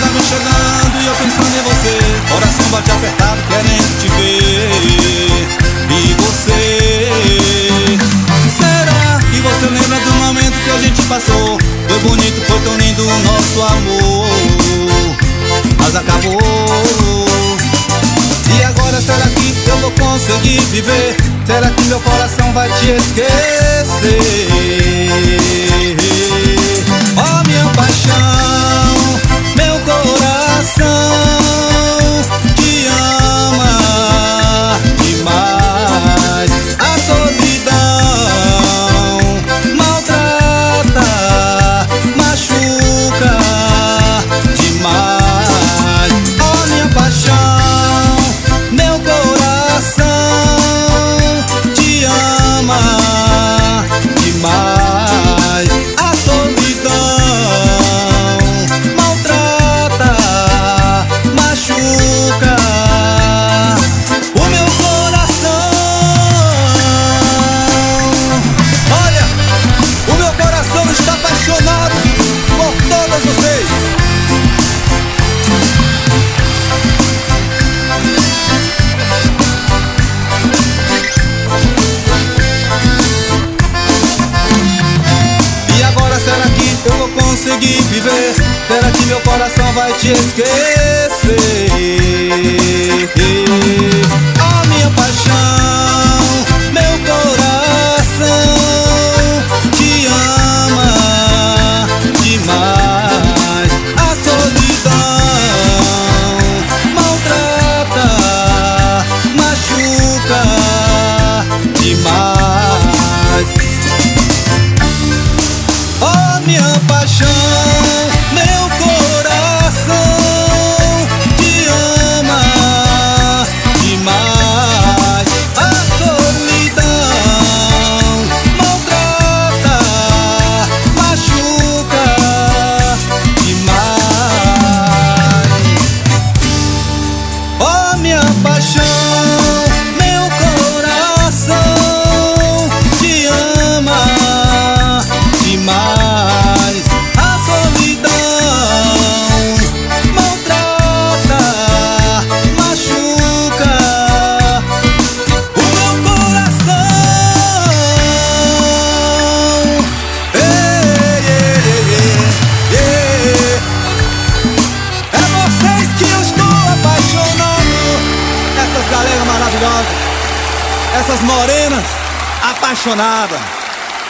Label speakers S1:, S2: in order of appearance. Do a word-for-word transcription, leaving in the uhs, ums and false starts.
S1: madrugada vem chegando e eu pensando em você. Coração bate apertado querendo te ver. E você, será que você lembra do momento que a gente passou? Foi bonito, foi tão lindo o nosso amor, mas acabou. E agora será que eu vou conseguir viver? Será que meu coração vai te esquecer? Oh, minha paixão, meu coração te ama demais. A solidão maltrata, machuca demais. Oh, minha paixão, meu coração te ama demais. A solidão maltrata, machuca o meu coração. Olha, o meu coração está apaixonado por todas vocês. E agora será que eu vou conseguir viver? Será que meu coração vai te esquecer? Oh, minha paixão, meu coração te ama demais. A solidão maltrata, machuca demais. Oh, minha paixão, meu coração te ama demais. A solidão maltrata, machuca demais. Oh, minha paixão, meu coração te ama demais. A solidão maltrata, machuca o meu coração. Ei, ei, ei, ei. É vocês que eu estou apaixonado. Essas galeras maravilhosas, essas morenas apaixonadas.